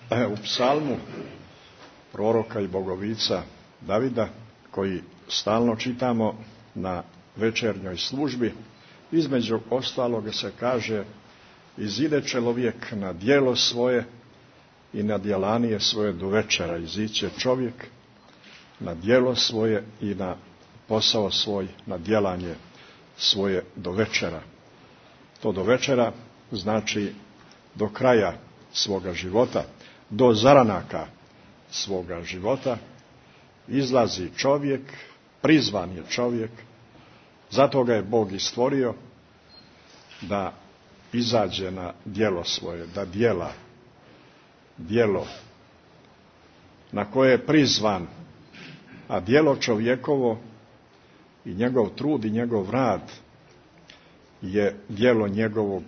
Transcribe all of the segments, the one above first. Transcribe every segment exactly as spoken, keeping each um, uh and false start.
u psalmu proroka i bogovica Davida, koji stalno čitamo na večernjoj službi, između ostaloga se kaže: izide čovjek na djelo svoje i na djelanije svoje do večera. Iziće čovjek na djelo svoje i na posao svoj, na djelanje svoje do večera. To do večera znači do kraja svoga života, do zaranaka svoga života izlazi čovjek, prizvan je čovjek, zato ga je Bog i stvorio da izađe na djelo svoje, da djela djelo na koje je prizvan, a djelo čovjekovo i njegov trud i njegov rad je djelo njegovog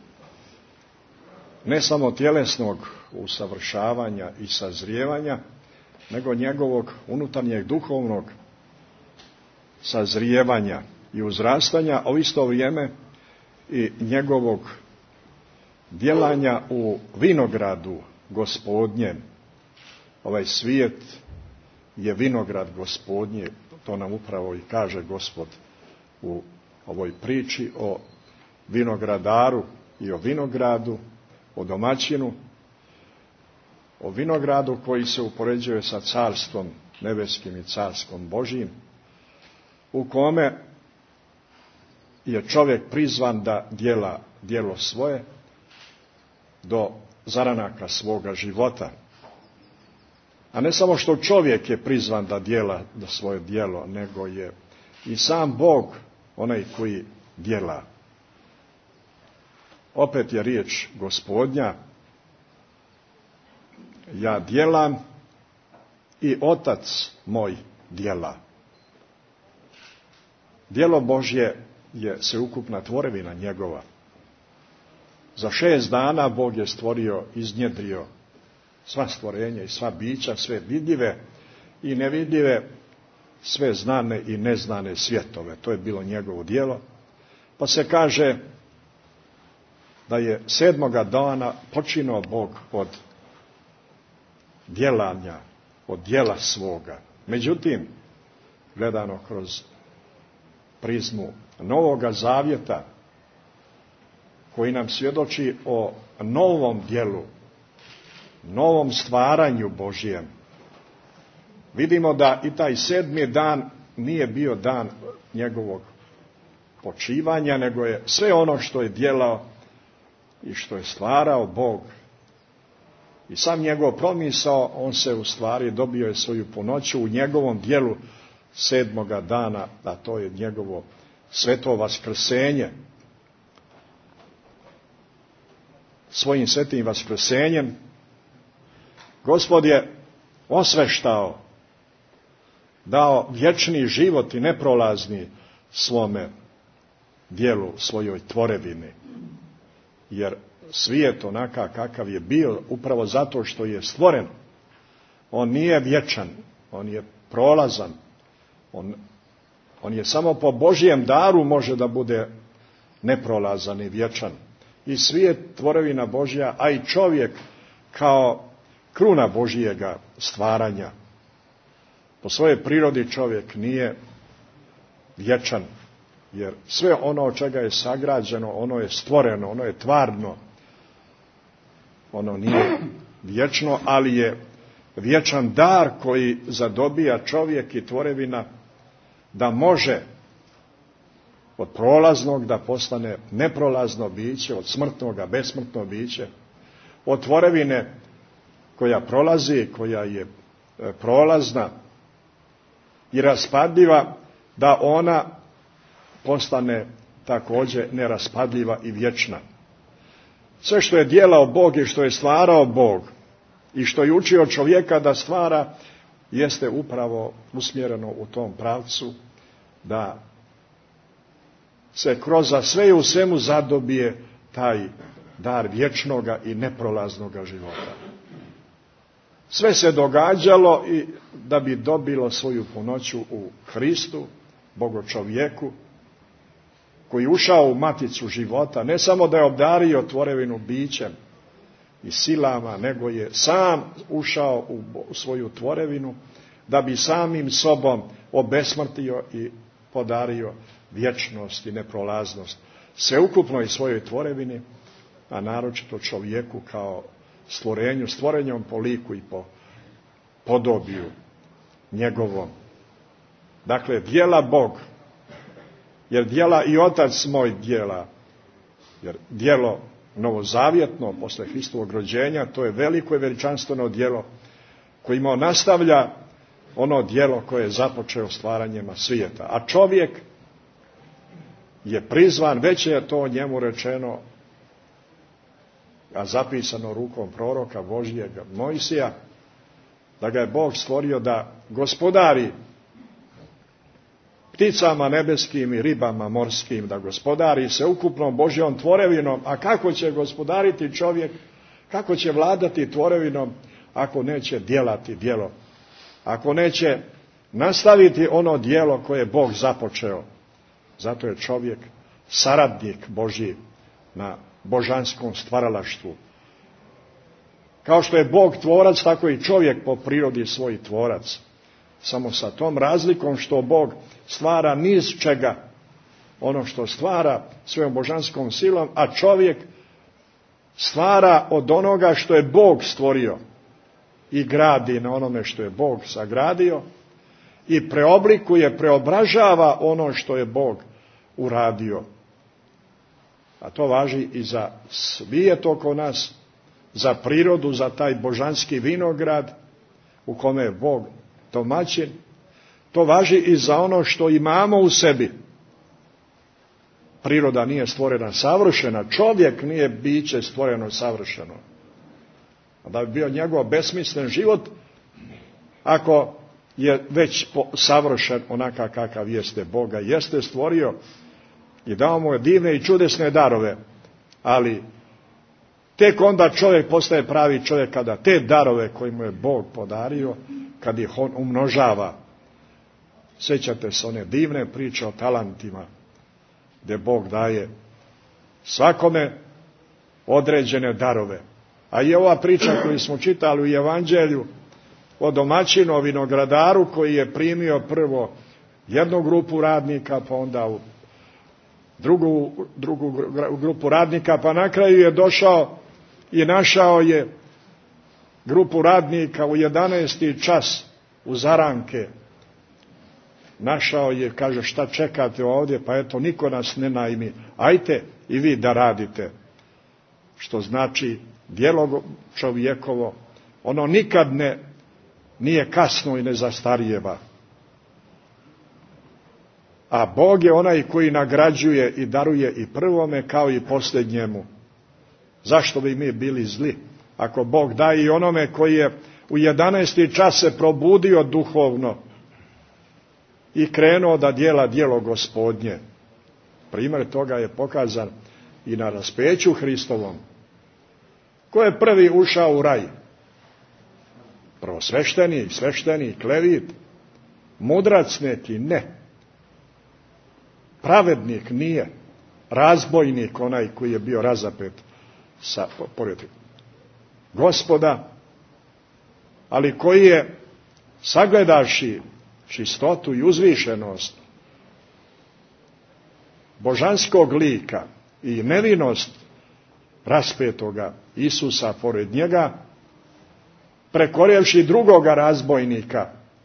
ne samo tjelesnog usavršavanja i sazrijevanja, nego njegovog unutarnjeg duhovnog sazrijevanja i uzrastanja, a u isto vrijeme i njegovog djelanja u vinogradu Gospodnjem. Ovaj svijet je vinograd Gospodnje, to nam upravo i kaže Gospod u ovoj priči o vinogradaru i o vinogradu, o domaćinu, o vinogradu koji se upoređuje sa carstvom nebeskim i carstvom Božjim, u kome je čovjek prizvan da djela djelo svoje do zaranaka svoga života. A ne samo što čovjek je prizvan da djela do svoje djelo, nego je i sam Bog onaj koji djela. Opet je riječ Gospodnja: ja djelam i Otac moj djela. Djelo Božje je sveukupna tvorevina njegova. Za šest dana Bog je stvorio, iznjedrio sva stvorenja i sva bića, sve vidljive i nevidljive, sve znane i neznane svjetove. To je bilo njegovo djelo. Pa se kaže da je sedmoga dana počinuo Bog od djelanja, od djela svoga. Međutim, gledano kroz prizmu Novoga Zavjeta, koji nam svjedoči o novom djelu, novom stvaranju Božjem, vidimo da i taj sedmi dan nije bio dan njegovog počivanja, nego je sve ono što je djelao i što je stvarao Bog i sam njegov promisao, on se u stvari dobio je svoju punoću u njegovom djelu sedmoga dana, a to je njegovo sveto vaskrsenje. Svojim svetim vaskrsenjem Gospod je osveštao, dao vječni život i neprolazni svome djelu, svojoj tvorevini. Jer svijet onaka kakav je bio, upravo zato što je stvoren, on nije vječan, on je prolazan. On, on je samo po Božjem daru može da bude neprolazan i vječan. I svijet, tvorevina Božja, a i čovjek kao kruna Božjega stvaranja. Po svojoj prirodi čovjek nije vječan, jer sve ono od čega je sagrađeno, ono je stvoreno, ono je tvarno. Ono nije vječno, ali je vječan dar koji zadobija čovjek i tvorevina da može od prolaznog da postane neprolazno biće, od smrtnoga besmrtno biće, od tvorevine koja prolazi, koja je prolazna i raspadljiva, da ona postane također neraspadljiva i vječna. Sve što je djelao Bog i što je stvarao Bog i što je učio čovjeka da stvara, jeste upravo usmjereno u tom pravcu da se kroz sve i u svemu zadobije taj dar vječnoga i neprolaznoga života. Sve se događalo i da bi dobilo svoju punoću u Hristu, Bogu čovjeku, koji ušao u maticu života, ne samo da je obdario tvorevinu bićem, i silama, nego je sam ušao u svoju tvorevinu da bi samim sobom obesmrtio i podario vječnost i neprolaznost sveukupnoj svojoj tvorevini, a naročito čovjeku kao stvorenju, stvorenjom po liku i po podobiju njegovom. Dakle, djela Bog, jer djela i Otac moj djela, jer djelo novozavjetno, posle Hristovog rođenja, to je veliko i veličanstveno djelo kojima nastavlja ono djelo koje je započeo stvaranjima svijeta. A čovjek je prizvan, već je to njemu rečeno, a zapisano rukom proroka Božjega Mojsija, da ga je Bog stvorio da gospodari pticama nebeskim i ribama morskim, da gospodari se ukupnom Božjom tvorevinom. A kako će gospodariti čovjek, kako će vladati tvorevinom ako neće djelati djelo, ako neće nastaviti ono djelo koje je Bog započeo? Zato je čovjek saradnik Božji na božanskom stvaralaštvu. Kao što je Bog tvorac, tako i čovjek po prirodi svoj tvorac. Samo sa tom razlikom što Bog stvara niz čega, ono što stvara svojom božanskom silom, a čovjek stvara od onoga što je Bog stvorio i gradi na onome što je Bog sagradio i preoblikuje, preobražava ono što je Bog uradio. A to važi i za svijet oko nas, za prirodu, za taj božanski vinograd u kome je Bog domaćin. To važi i za ono što imamo u sebi. Priroda nije stvorena savršena, čovjek nije biće stvoreno savršeno. A da bi bio njegov besmislen život, ako je već savršen onaka kakav jeste, Boga jeste stvorio i dao mu je divne i čudesne darove, ali tek onda čovjek postaje pravi čovjek kada te darove koje mu je Bog podario, kad ih on umnožava. Sjećate se one divne priče o talentima, gdje Bog daje svakome određene darove. A i ova priča koju smo čitali u Evanđelju o domaćinu, o vinogradaru koji je primio prvo jednu grupu radnika, pa onda u drugu, drugu grupu radnika, pa na kraju je došao i našao je grupu radnika u jedanaesti čas u zaranke. Našao je, kaže, šta čekate ovdje, pa eto, niko nas ne najmi, ajte i vi da radite. Što znači, djelo čovjekovo, ono nikad ne, nije kasno i ne zastarijeva. A Bog je onaj koji nagrađuje i daruje i prvome kao i posljednjemu. Zašto bi mi bili zli? Ako Bog daje i onome koji je u jedanaesti čas se probudio duhovno i krenuo da djela djelo Gospodnje. Primjer toga je pokazan i na raspeću Hristovom. Ko je prvi ušao u raj? Prvosveštenik, sveštenik, levit, mudrac neki? Ne. Pravednik nije. Razbojnik, onaj koji je bio razapet sa pored Gospoda, ali koji je, sagledavši čistotu i uzvišenost božanskog lika i nevinost raspetoga Isusa pored njega, prekorjevši drugoga razbojnika,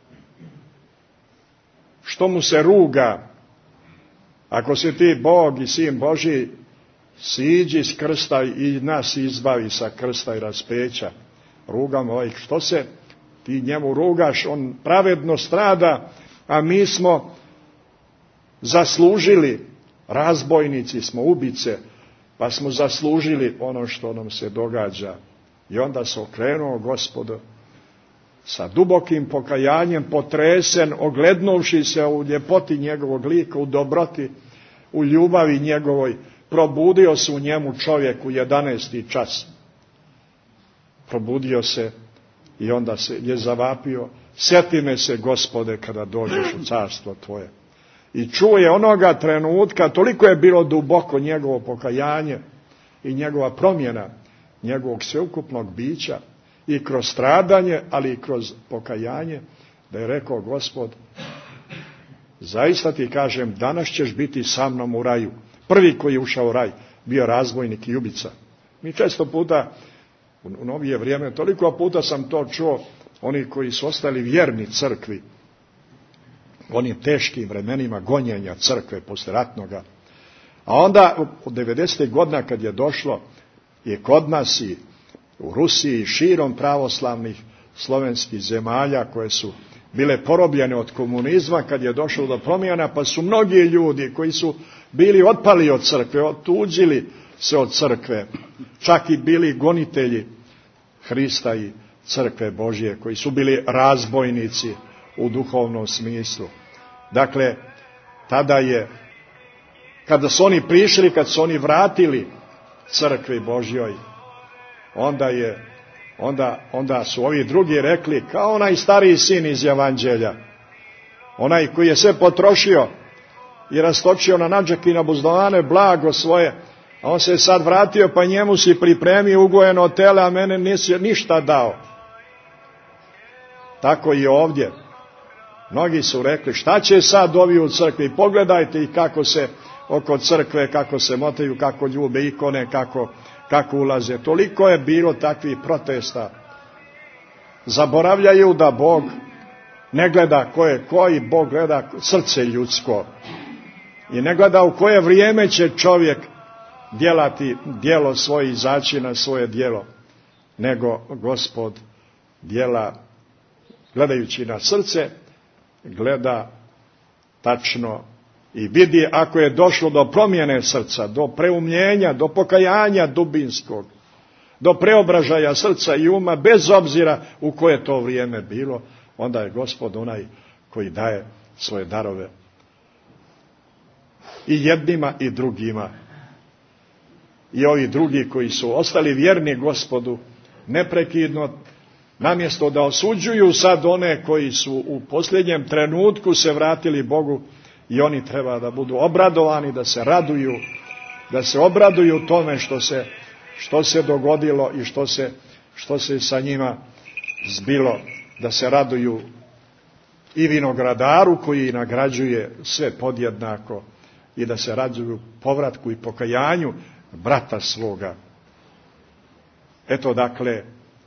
što mu se ruga: ako si ti Bog i Sin Božji, siđi s krsta i nas izbavi sa krsta i raspeća. Rugam ovaj, što se ti njemu rugaš, on pravedno strada, a mi smo zaslužili, razbojnici smo, ubice, pa smo zaslužili ono što nam se događa. I onda se okrenuo Gospodu sa dubokim pokajanjem, potresen, oglednuvši se u ljepoti njegovog lika, u dobroti, u ljubavi njegovoj, probudio se u njemu čovjek u jedanaesti čas. Probudio se i onda se je zavapio: sjeti me se, Gospode, kada dođeš u carstvo tvoje. I čuje onoga trenutka, toliko je bilo duboko njegovo pokajanje i njegova promjena, njegovog sveukupnog bića i kroz stradanje, ali i kroz pokajanje, da je rekao Gospod, zaista ti kažem, danas ćeš biti sa mnom u raju. Prvi koji je ušao u raj bio razbojnik i ubica. Mi često puta, u novije vrijeme, toliko puta sam to čuo, oni koji su ostali vjerni crkvi, onim teškim vremenima gonjenja crkve posle ratnoga. A onda od devedesetih godina kad je došlo i kod nas i u Rusiji i širom pravoslavnih slovenskih zemalja koje su bile porobljene od komunizma, kad je došlo do promjena, pa su mnogi ljudi koji su bili otpali od crkve, otuđili se od crkve, čak i bili gonitelji Hrista i crkve Božje, koji su bili razbojnici u duhovnom smislu. Dakle, tada je, kada su oni prišli, kad su oni vratili crkvi Božjoj, onda je, onda, onda su ovi drugi rekli, kao onaj stariji sin iz Evanđelja, onaj koji je sve potrošio i rastočio na nadžak i na buzdovane blago svoje, a on se je sad vratio, pa njemu si pripremio ugojeno tele, a mene nisi ništa dao. Tako i ovdje. Mnogi su rekli, šta će sad ovi u crkvi? Pogledajte ih kako se oko crkve, kako se motaju, kako ljube ikone, kako, kako ulaze. Toliko je bilo takvih protesta. Zaboravljaju da Bog ne gleda ko je koji, Bog gleda srce ljudsko. I ne gleda u koje vrijeme će čovjek djelati djelo svoje, izaći na svoje djelo, nego Gospod djela, gledajući na srce, gleda tačno i vidi ako je došlo do promjene srca, do preumljenja, do pokajanja dubinskog, do preobražaja srca i uma, bez obzira u koje to vrijeme bilo, onda je Gospod onaj koji daje svoje darove i jednima i drugima. I ovi drugi koji su ostali vjerni Gospodu neprekidno, namjesto da osuđuju sad one koji su u posljednjem trenutku se vratili Bogu, i oni treba da budu obradovani, da se raduju, da se obraduju tome što se, što se dogodilo i što se, što se sa njima zbilo, da se raduju i vinogradaru koji nagrađuje sve podjednako i da se raduju povratku i pokajanju brata svoga. Eto dakle,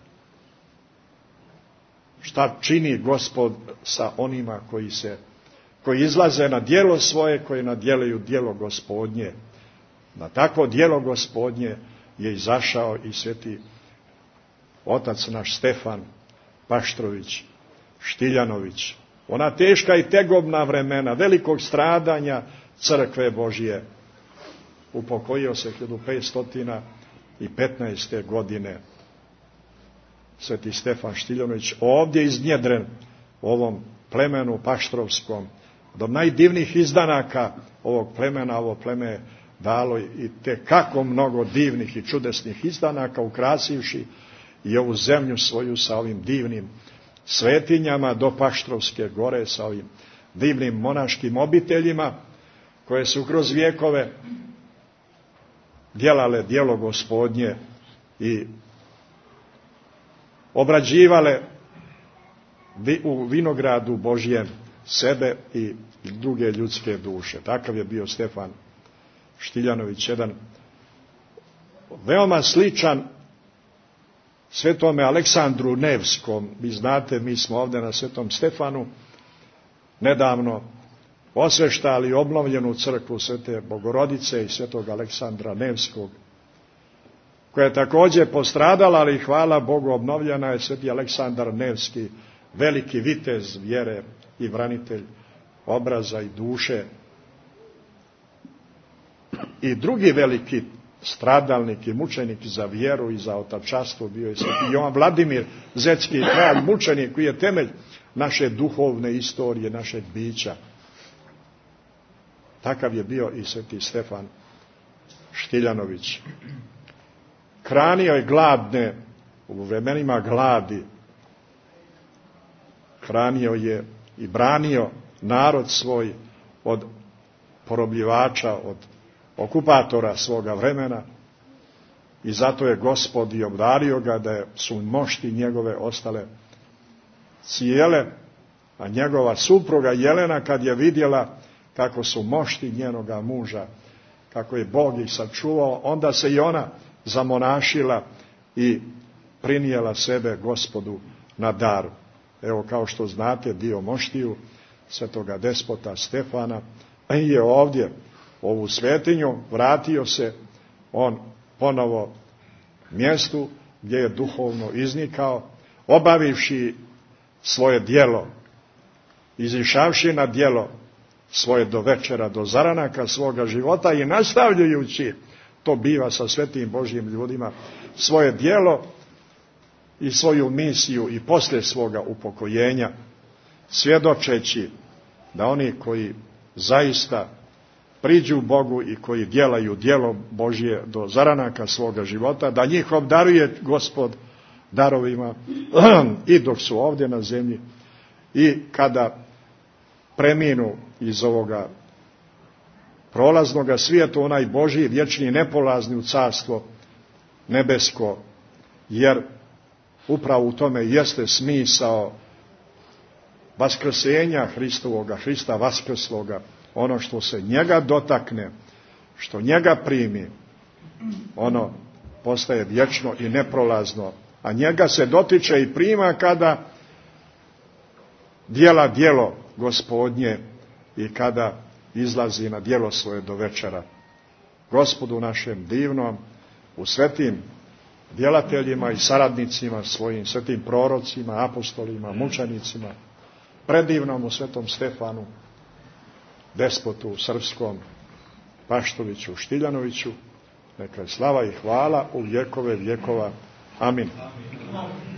šta čini Gospod sa onima koji se, koji izlaze na djelo svoje, koji nadjeluju djelo Gospodnje. Na takvo djelo Gospodnje je izašao i sveti otac naš Stefan Paštrović Štiljanović. Ona teška i tegobna vremena velikog stradanja crkve Božje. Upokojio se hiljadu petsto petnaeste. godine. Sveti Stefan Štiljanović, ovdje iznjedren u ovom plemenu paštrovskom, do najdivnijih izdanaka ovog plemena. Ovo pleme dalo i te kako mnogo divnih i čudesnih izdanaka, ukrasivši i ovu zemlju svoju sa ovim divnim svetinjama do Paštrovske gore, sa ovim divnim monaškim obiteljima koje su kroz vjekove djelale djelo Gospodnje i obrađivale u vinogradu Božjem sebe i druge ljudske duše. Takav je bio Stefan Štiljanović, jedan veoma sličan svetome Aleksandru Nevskom. Vi znate, mi smo ovdje na Svetom Stefanu nedavno osveštali obnovljenu crkvu Svete Bogorodice i Svetog Aleksandra Nevskog, koja je također postradala, ali hvala Bogu obnovljena je. Sveti Aleksandar Nevski, veliki vitez vjere i branitelj obraza i duše. I drugi veliki stradalnik i mučenik za vjeru i za otačastvo bio je sveti Jovan Vladimir Zetski, kralj mučenik, koji je temelj naše duhovne istorije, našeg bića. Takav je bio i sveti Stefan Štiljanović. Hranio je gladne u vremenima gladi. Hranio je i branio narod svoj od porobljivača, od okupatora svoga vremena i zato je Gospod i obdario ga da su mošti njegove ostale cijele, a njegova supruga Jelena kad je vidjela kako su mošti njenoga muža, kako je Bog ih sačuvao, onda se i ona zamonašila i prinijela sebe Gospodu na dar. Evo, kao što znate, dio moštiju svetoga despota Stefana je ovdje ovu svetinju, vratio se on ponovo mjestu gdje je duhovno iznikao, obavivši svoje djelo, izišavši na djelo svoje do večera, do zaranaka svoga života i nastavljajući, to biva sa svetim Božjim ljudima, svoje djelo i svoju misiju i poslije svoga upokojenja, svjedočeći da oni koji zaista priđu Bogu i koji djelaju djelo Božje do zaranaka svoga života, da njih obdaruje Gospod darovima i dok su ovdje na zemlji i kada preminu iz ovoga prolaznoga svijeta, onaj Božji vječni nepolazni u carstvo nebesko, jer upravo u tome jeste smisao vaskrsenja Hristovoga, Hrista vaskrsloga, ono što se njega dotakne, što njega primi, ono postaje vječno i neprolazno, a njega se dotiče i prima kada djela djelo Gospodnje i kada izlazi na djelo svoje do večera. Gospodu našem divnom, u svetim djelateljima i saradnicima svojim, svetim prorocima, apostolima, mučenicima, predivnom u svetom Stefanu, despotu srpskom, Paštoviću, Štiljanoviću, neka je slava i hvala u vjekove vjekova. Amin. Amin.